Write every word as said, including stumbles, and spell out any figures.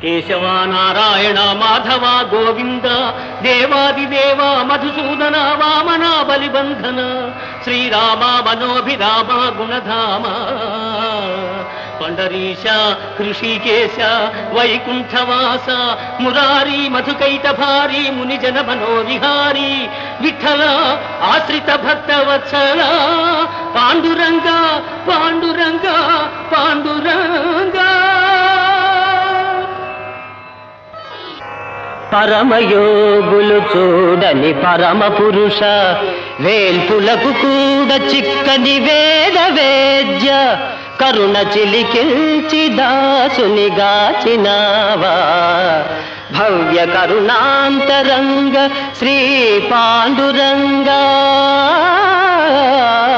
కేశవ నారాయణ మాధవ గోవింద దేవాదిదేవ మధుసూదన వామన బలిబంధన శ్రీరామ మనోభిరామ గుణధామ పండరీశ హృషికేశ వైకుంఠవాస మురారి మధుకైట భారీ మునిజన మనోవిహారీ విఠల ఆశ్రిత భక్త వత్సల పాండురంగ పాండురంగ పాండురంగ. పరమయోగులు చూడని పరమ పురుష వేల్పులకు కూడా చిక్కని వేద వేద్య కరుణ చిలికిల్చి దాసుని గాచినావా భవ్య కరుణాంతరంగ శ్రీ పాండురంగా.